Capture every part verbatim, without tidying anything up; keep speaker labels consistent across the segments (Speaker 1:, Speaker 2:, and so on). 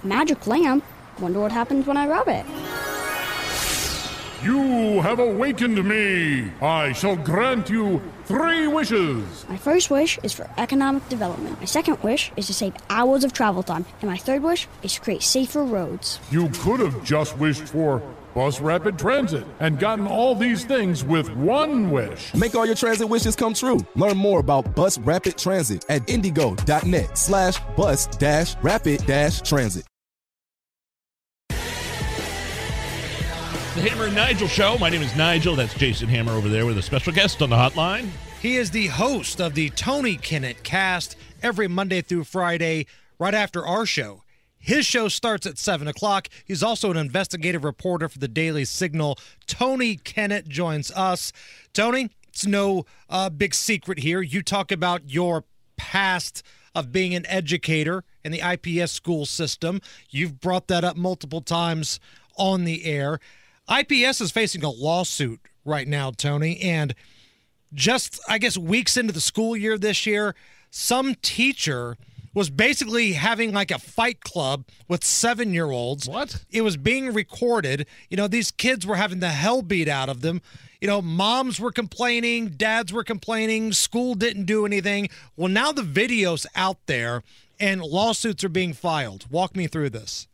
Speaker 1: Magic lamp? Wonder what happens when I rub it.
Speaker 2: You have awakened me. I shall grant you three wishes.
Speaker 1: My first wish is for economic development. My second wish is to save hours of travel time. And my third wish is to create safer roads.
Speaker 2: You could have just wished for Bus Rapid Transit and gotten all these things with one wish.
Speaker 3: Make all your transit wishes come true. Learn more about Bus Rapid Transit at indigo.net slash bus dash rapid dash transit.
Speaker 4: The Hammer and Nigel Show. My name is Nigel. That's Jason Hammer over there with a special guest on the hotline.
Speaker 5: He is the host of the Tony Kinnett Cast every Monday through Friday right after our show. His show starts at seven o'clock. He's also an investigative reporter for the Daily Signal. Tony Kinnett joins us. Tony, it's no uh, big secret here. You talk about your past of being an educator in the I P S school system. You've brought that up multiple times on the air. I P S is facing a lawsuit right now, Tony, and just, I guess, weeks into the school year this year, some teacher was basically having like a fight club with seven-year-olds.
Speaker 4: What?
Speaker 5: It was being recorded. You know, these kids were having the hell beat out of them. You know, moms were complaining, dads were complaining, school didn't do anything. Well, now the video's out there and lawsuits are being filed. Walk me through this.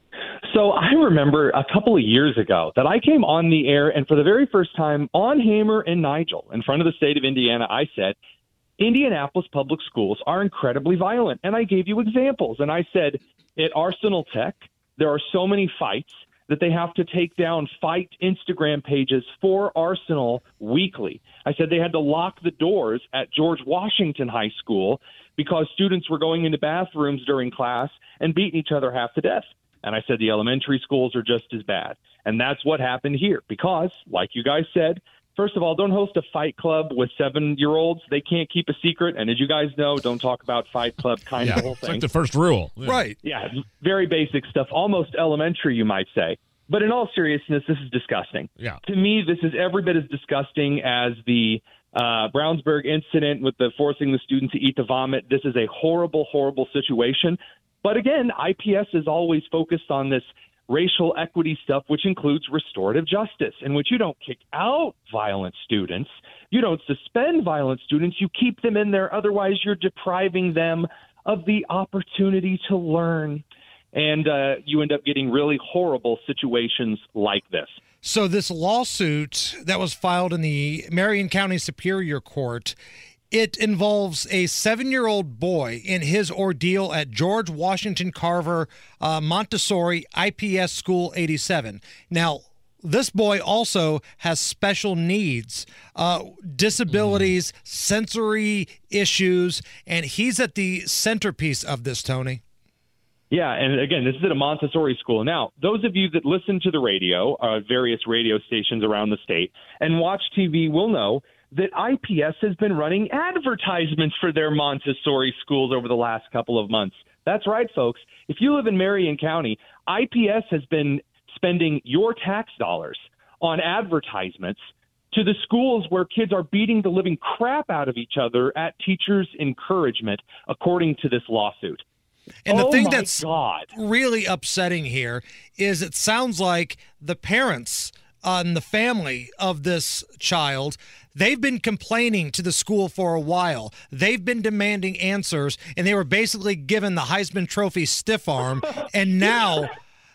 Speaker 6: So I remember a couple of years ago that I came on the air, and for the very first time on Hammer and Nigel in front of the state of Indiana, I said, Indianapolis public schools are incredibly violent. And I gave you examples. And I said, at Arsenal Tech, there are so many fights that they have to take down fight Instagram pages for Arsenal weekly. I said they had to lock the doors at George Washington High School because students were going into bathrooms during class and beating each other half to death. And I said the elementary schools are just as bad. And that's what happened here because, like you guys said, first of all, don't host a fight club with seven-year-olds. They can't keep a secret. And as you guys know, don't talk about fight club kind
Speaker 4: yeah,
Speaker 6: of whole
Speaker 4: it's
Speaker 6: thing.
Speaker 4: like the first rule.
Speaker 5: Yeah. Right.
Speaker 6: Yeah, very basic stuff, almost elementary, you might say. But in all seriousness, this is disgusting.
Speaker 4: Yeah.
Speaker 6: To me, this is every bit as disgusting as the uh, Brownsburg incident with the forcing the student to eat the vomit. This is a horrible, horrible situation. But again, I P S is always focused on this racial equity stuff, which includes restorative justice, in which you don't kick out violent students. You don't suspend violent students. You keep them in there. Otherwise, you're depriving them of the opportunity to learn. And uh, you end up getting really horrible situations like this.
Speaker 5: So this lawsuit that was filed in the Marion County Superior Court, it involves a seven-year-old boy in his ordeal at George Washington Carver uh, Montessori I P S School eighty-seven. Now, this boy also has special needs, uh, disabilities, mm. sensory issues, and he's at the centerpiece of this, Tony.
Speaker 6: Yeah, and again, this is at a Montessori school. Now, those of you that listen to the radio, uh, various radio stations around the state, and watch T V will know that I P S has been running advertisements for their Montessori schools over the last couple of months. That's right, folks. If you live in Marion County, I P S has been spending your tax dollars on advertisements to the schools where kids are beating the living crap out of each other at teachers' encouragement, according to this lawsuit.
Speaker 5: And the
Speaker 6: oh
Speaker 5: thing
Speaker 6: my
Speaker 5: that's
Speaker 6: God.
Speaker 5: really upsetting here is it sounds like the parents uh, and the family of this child, they've been complaining to the school for a while. They've been demanding answers, and they were basically given the Heisman Trophy stiff arm, and now,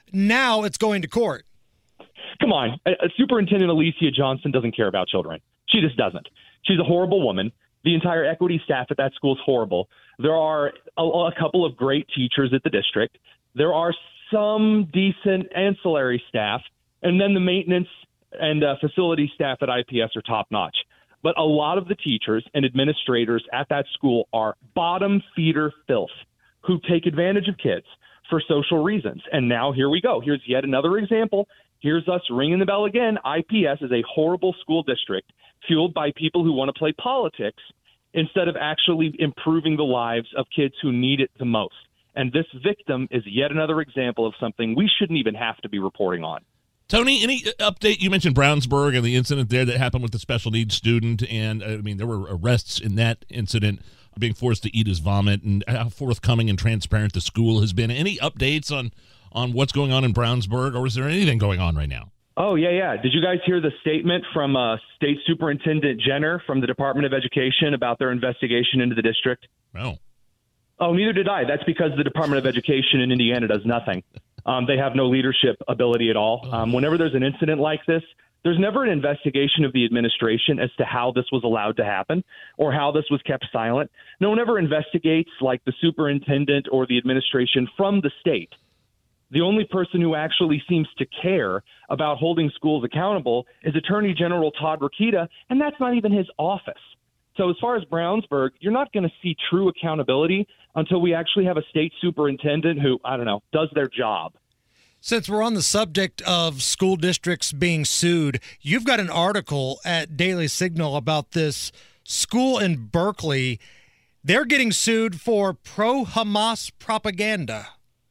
Speaker 5: now it's going to court.
Speaker 6: Come on. Uh, Superintendent Alicia Johnson doesn't care about children. She just doesn't. She's a horrible woman. The entire equity staff at that school is horrible. There are a, a couple of great teachers at the district. There are some decent ancillary staff, and then the maintenance and uh, facility staff at I P S are top-notch. But a lot of the teachers and administrators at that school are bottom-feeder filth who take advantage of kids for social reasons. And now here we go. Here's yet another example. Here's us ringing the bell again. I P S is a horrible school district fueled by people who want to play politics instead of actually improving the lives of kids who need it the most. And this victim is yet another example of something we shouldn't even have to be reporting on.
Speaker 4: Tony, any update? You mentioned Brownsburg and the incident there that happened with the special needs student, and I mean there were arrests in that incident. being forced to eat his vomit, and how forthcoming and transparent the school has been. Any updates on, on what's going on in Brownsburg, or is there anything going on right now?
Speaker 6: Oh, yeah, yeah. Did you guys hear the statement from uh, State Superintendent Jenner from the Department of Education about their investigation into the district?
Speaker 4: No.
Speaker 6: Oh, neither did I. That's because the Department of Education in Indiana does nothing. Um, they have no leadership ability at all. Um, whenever there's an incident like this, there's never an investigation of the administration as to how this was allowed to happen or how this was kept silent. No one ever investigates like the superintendent or the administration from the state. The only person who actually seems to care about holding schools accountable is Attorney General Todd Rokita, and that's not even his office. So as far as Brownsburg, you're not going to see true accountability until we actually have a state superintendent who, I don't know, does their job.
Speaker 5: Since we're on the subject of school districts being sued, you've got an article at Daily Signal about this school in Berkeley. They're getting sued for pro-Hamas propaganda.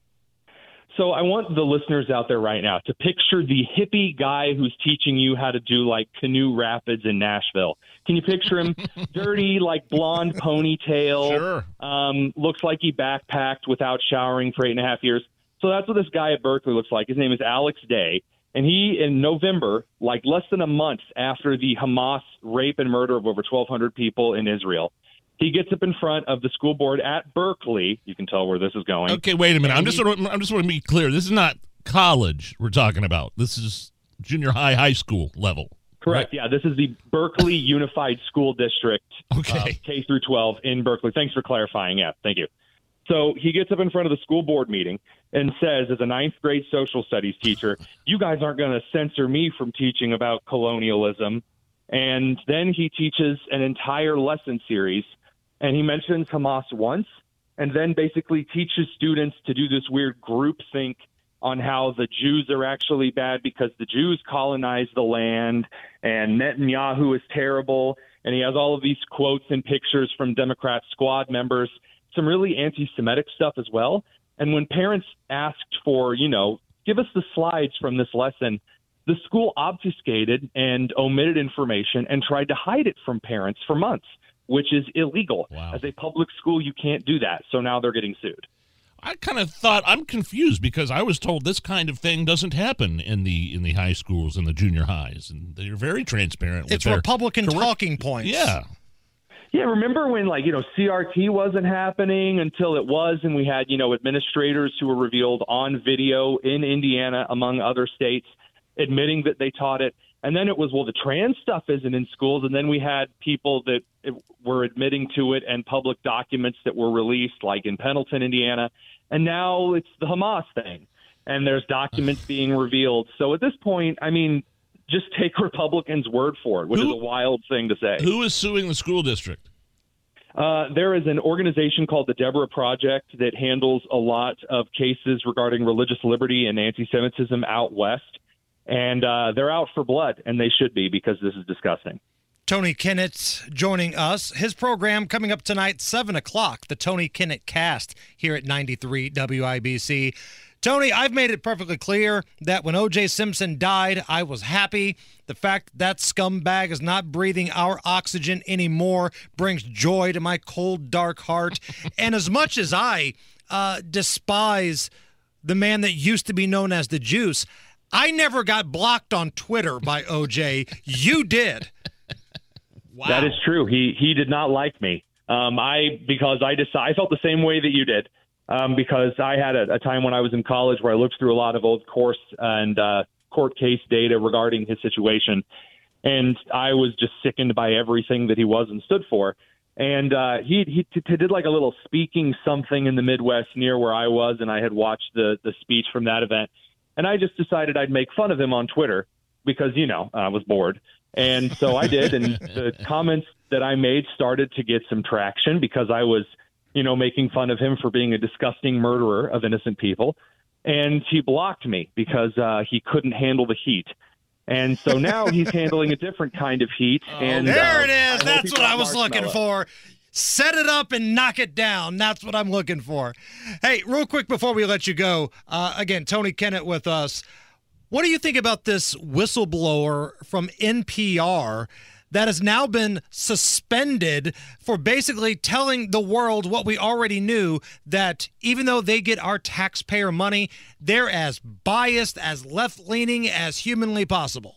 Speaker 6: So I want the listeners out there right now to picture the hippie guy who's teaching you how to do like canoe rapids in Nashville. Can you picture him? Dirty, like blonde ponytail.
Speaker 4: Sure.
Speaker 6: Um, looks like he backpacked without showering for eight and a half years. So that's what this guy at Berkeley looks like. His name is Alex Day. And he, in November, like less than a month after the Hamas rape and murder of over twelve hundred people in Israel, he gets up in front of the school board at Berkeley. You can tell where this is going.
Speaker 4: Okay, wait a minute. I'm just, I'm just want to be clear. This is not college we're talking about. This is junior high, high school level.
Speaker 6: Correct. Right? Yeah, this is the Berkeley Unified School District,
Speaker 4: okay.
Speaker 6: uh, K through twelve in Berkeley. Thanks for clarifying. Yeah, thank you. So he gets up in front of the school board meeting and says, as a ninth grade social studies teacher, you guys aren't going to censor me from teaching about colonialism. And then he teaches an entire lesson series, and he mentions Hamas once, and then basically teaches students to do this weird group think on how the Jews are actually bad because the Jews colonized the land, and Netanyahu is terrible. And he has all of these quotes and pictures from Democrat squad members, some really anti-Semitic stuff as well. And when parents asked for, you know, give us the slides from this lesson, the school obfuscated and omitted information and tried to hide it from parents for months, which is illegal.
Speaker 4: Wow.
Speaker 6: As a public school, you can't do that. So now they're getting sued.
Speaker 4: I kind of thought, I'm confused because I was told this kind of thing doesn't happen in the in the high schools and the junior highs, and they're very transparent with
Speaker 5: It's
Speaker 4: their
Speaker 5: Republican
Speaker 4: correct-
Speaker 5: talking points.
Speaker 4: Yeah.
Speaker 6: Yeah, remember when, like, you know, C R T wasn't happening until it was, and we had, you know, administrators who were revealed on video in Indiana, among other states, admitting that they taught it. And then it was, well, the trans stuff isn't in schools. And then we had people that were admitting to it and public documents that were released, like in Pendleton, Indiana. And now it's the Hamas thing. And there's documents being revealed. So at this point, I mean, just take Republicans' word for it, which who, is a wild thing to say.
Speaker 4: Who is suing the school district?
Speaker 6: Uh, there is an organization called the Deborah Project that handles a lot of cases regarding religious liberty and anti-Semitism out west. And uh, they're out for blood, and they should be, because this is disgusting.
Speaker 5: Tony Kinnett joining us. His program coming up tonight, seven o'clock, the Tony Kinnett Cast here at ninety-three W I B C. Tony, I've made it perfectly clear that when O J Simpson died, I was happy. The fact that scumbag is not breathing our oxygen anymore brings joy to my cold, dark heart. And as much as I uh, despise the man that used to be known as the Juice, I never got blocked on Twitter by O J. You did.
Speaker 4: Wow.
Speaker 6: That is true. He he did not like me. Um, I because I decided, I felt the same way that you did. Um, because I had a, a time when I was in college where I looked through a lot of old course and uh, court case data regarding his situation, and I was just sickened by everything that he was and stood for. And uh, he he t- t- did like a little speaking something in the Midwest near where I was, and I had watched the the speech from that event. And I just decided I'd make fun of him on Twitter because, you know, I was bored. And so I did. And the comments that I made started to get some traction because I was, you know, making fun of him for being a disgusting murderer of innocent people. And he blocked me because uh, he couldn't handle the heat. And so now he's handling a different kind of heat.
Speaker 5: Oh,
Speaker 6: and
Speaker 5: there
Speaker 6: uh,
Speaker 5: it is.
Speaker 6: I
Speaker 5: That's what I was looking for. Set it up and knock it down. That's what I'm looking for. Hey, real quick before we let you go, uh, again, Tony Kinnett with us. What do you think about this whistleblower from N P R that has now been suspended for basically telling the world what we already knew, that even though they get our taxpayer money, they're as biased, as left-leaning as humanly possible.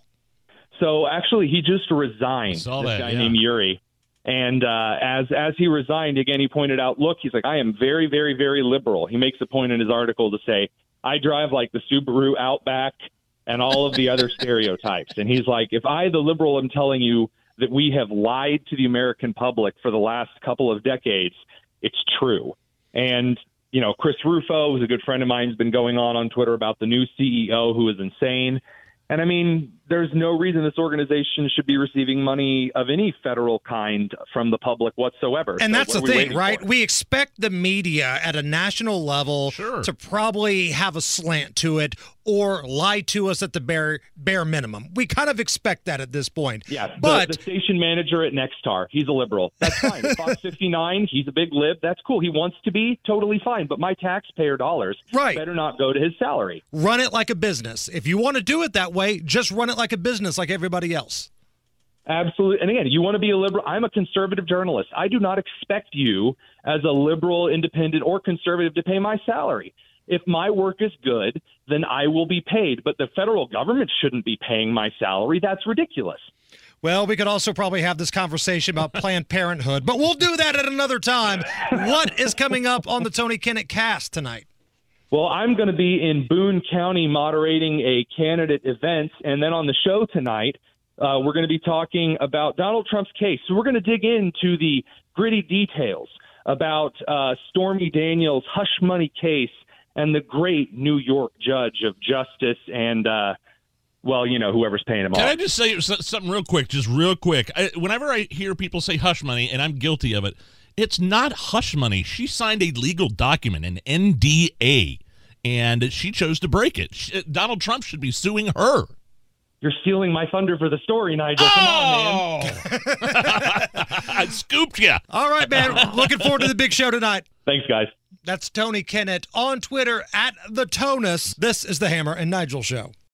Speaker 6: So actually, he just resigned, this
Speaker 4: that,
Speaker 6: guy
Speaker 4: yeah.
Speaker 6: named Yuri. And uh, as as he resigned, again, he pointed out, look, he's like, I am very, very, very liberal. He makes a point in his article to say, I drive like the Subaru Outback and all of the other stereotypes. And he's like, if I, the liberal, am telling you that we have lied to the American public for the last couple of decades, it's true. And, you know, Chris Rufo, who's a good friend of mine, has been going on on Twitter about the new C E O who is insane. And I mean, there's no reason this organization should be receiving money of any federal kind from the public whatsoever.
Speaker 5: And
Speaker 6: So
Speaker 5: that's
Speaker 6: what
Speaker 5: the
Speaker 6: are we
Speaker 5: thing,
Speaker 6: waiting
Speaker 5: right?
Speaker 6: for?
Speaker 5: We expect the media at a national level
Speaker 4: Sure.
Speaker 5: to probably have a slant to it or lie to us at the bare bare minimum. We kind of expect that at this point.
Speaker 6: Yeah, the,
Speaker 5: but
Speaker 6: the station manager at Nexstar, he's a liberal. That's fine. At Fox fifty-nine, he's a big lib. That's cool. He wants to be, totally fine. But my taxpayer dollars
Speaker 5: Right.
Speaker 6: better not go to his salary.
Speaker 5: run it like a business. If you want to do it that way, just run it like a business like everybody else.
Speaker 6: Absolutely. And again, you want to be a liberal. I'm a conservative journalist. I do not expect you as a liberal, independent, or conservative to pay my salary. If my work is good, then I will be paid. But the federal government shouldn't be paying my salary. That's ridiculous.
Speaker 5: Well, we could also probably have this conversation about Planned Parenthood, but we'll do that at another time. What is coming up on the Tony Kinnett Cast tonight?
Speaker 6: Well, I'm going to be in Boone County moderating a candidate event. And then on the show tonight, uh, we're going to be talking about Donald Trump's case. So we're going to dig into the gritty details about uh, Stormy Daniels' hush money case and the great New York judge of justice and, uh, well, you know, whoever's paying him
Speaker 4: Can
Speaker 6: off.
Speaker 4: I just say something real quick, just real quick? I, whenever I hear people say hush money, and I'm guilty of it, it's not hush money. She signed a legal document, an N D A, and she chose to break it. She, Donald Trump should be suing her.
Speaker 6: You're stealing my thunder for the story, Nigel. Come on, man.
Speaker 4: I scooped you.
Speaker 5: All right, man. Looking forward to the big show tonight.
Speaker 6: Thanks, guys.
Speaker 5: That's Tony Kinnett on Twitter at the Tonus. This is the Hammer and Nigel Show.